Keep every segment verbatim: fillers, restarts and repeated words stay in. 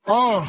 Uh,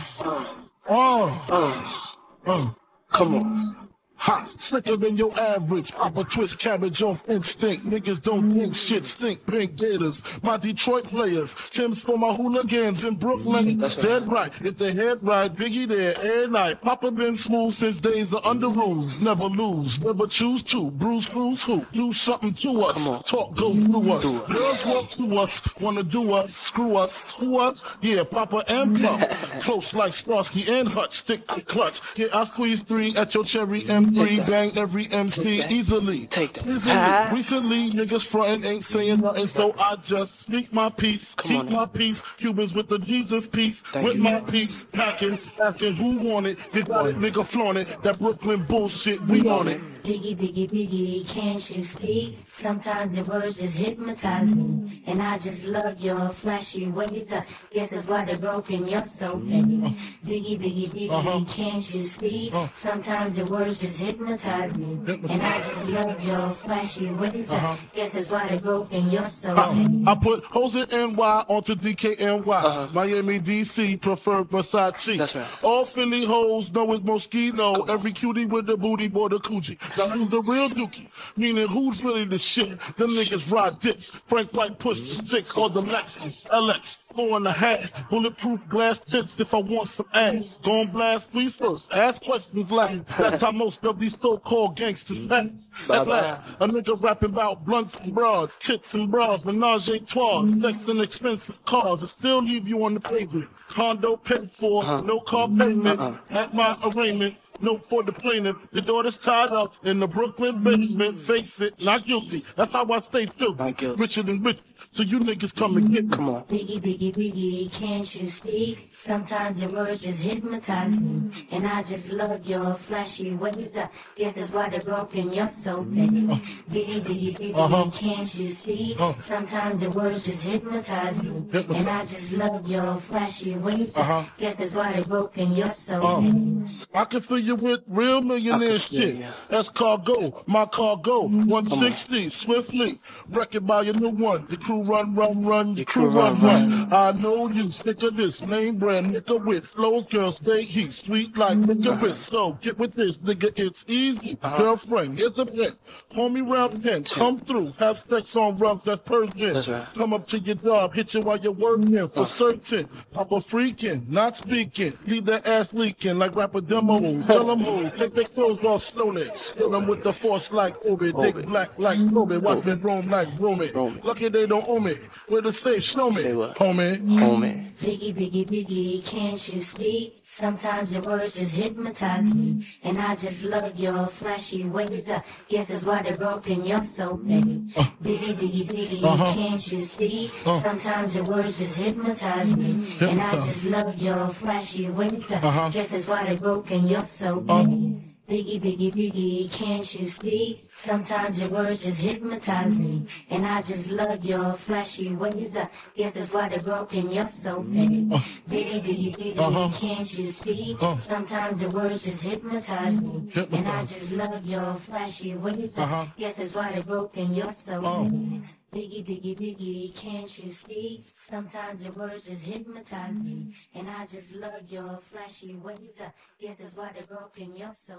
uh, Uh, uh. come on. Ha! Sicker than your average. Papa twist cabbage off instinct. Niggas don't think shit stink. Pink gators. My Detroit players. Tim's for my hooligans in Brooklyn. That's right. Dead right. If they head right, Biggie there every night. Papa been smooth since days of under rules. Never lose. Never choose to. Bruce Cruz who? Do something to us. Come on. Talk go through us. Do us. Girls walk to us. Wanna do us. Screw us. Who us? Yeah, Papa and Plum. Close like Starsky and Hutch. Stick to clutch. Yeah, I squeeze three at your cherry M three. Take that. Bang every M C Take that. easily. Take that. Easily. Ah. Recently, niggas frontin' ain't saying nothing, so I just speak my peace. Come Keep on now. my peace. Cubans with the Jesus peace. Thank with you. my peace. Packing, asking who want it. You got it, nigga flaunt it. That Brooklyn bullshit, we on it. Biggie, biggie, biggie, can't you see? Sometimes the words just hypnotize me. And I just love your flashy ways. I guess that's why they're broken, you're so petty. Biggie, biggie, biggie, Uh-huh. can't you see? Uh. Sometimes the words just hypnotize me. And I just love your flashy ways. I Uh-huh. guess that's why they're broken, you're so I, petty. I put hoes in N Y onto D K N Y. Uh-huh. Miami, D C, prefer Versace. That's right. All Philly hoes know it's Moschino. Every cutie with the booty, boy, the coochie. Now who's the real dookie? Meaning who's really the shit? Them niggas ride dips. Frank White push the six or the Lexus. L X. Four and a half. Bulletproof glass tips if I want some ass. Gon' blast please first. Ask questions last. That's how most of these so-called gangsters pass. At last, a nigga rapping about blunts and broads, tits and bras, menage a trois, sex and expensive cars. It still leave you on the pavement. Condo paid for, no car payment. Uh-uh. At my arraignment, note for the plaintiff. The daughter's tied up in the Brooklyn basement. Face it, not guilty. That's how I stay through. Not guilty. Richer than rich. So you niggas come and get me. Come on. Biggie, biggie, biggie, can't you see? Sometimes the words just hypnotize me. And I just love your flashy ways. I guess that's why they're broken, you're so petty. Biggie, biggie, biggie, Uh-huh. can't you see? Uh. Sometimes the words just hypnotize me. Hypnotize. And I just love your flashy ways. Uh-huh. I guess that's why they're broken, you're so Uh. petty. I can fill you with real millionaire I can feel shit. you. That's cargo, my cargo. one sixty, swiftly. Wreck it by your new one. The crew run, run, run. The crew run, run. I know you sick of this name brand nigga with flows. Girl, stay heat. Sweet like nigga with. So get with this, nigga. It's easy. Girlfriend, here's a pen. Homie round ten. Come through. Have sex on rugs. That's Persian. That's right. Come up to your job. Hit you while you're working. For certain. Papa freaking. Not speaking. Leave that ass leaking like rapper demo. Tell them who. Take their clothes off slowly. Fill them with the force like Obi. Dick Obi. black like Kobe. Watch me roam like Romy. Romy. Lucky they don't owe me. Where to say, show me. Say what? Homie. Homie. Biggie, biggie, biggie, can't you see? Sometimes your words just hypnotize me. And I just love your flashy ways. I guess that's why they're broken, you're so petty. Biggie, biggie, biggie, Uh-huh. can't you see? Uh. Sometimes your words just hypnotize me. And I Hypnotize. just love your flashy ways. I Uh-huh. guess that's why they're broken, you're so petty. Biggie, biggie, biggie, can't you see? Sometimes your words just hypnotize me. And I just love your flashy ways. I guess that's why they're broken, you're so petty. Biggie, biggie, biggie, Uh-huh. can't you see? Uh. Sometimes the words just hypnotize me. And I Hypnotize. just love your flashy ways. I Uh-huh. guess that's why they're broken, you're so Oh. petty. Biggie, biggie, biggie, can't you see? Sometimes the words just hypnotize me. And I just love your flashy ways. I guess that's why they're broken, you're so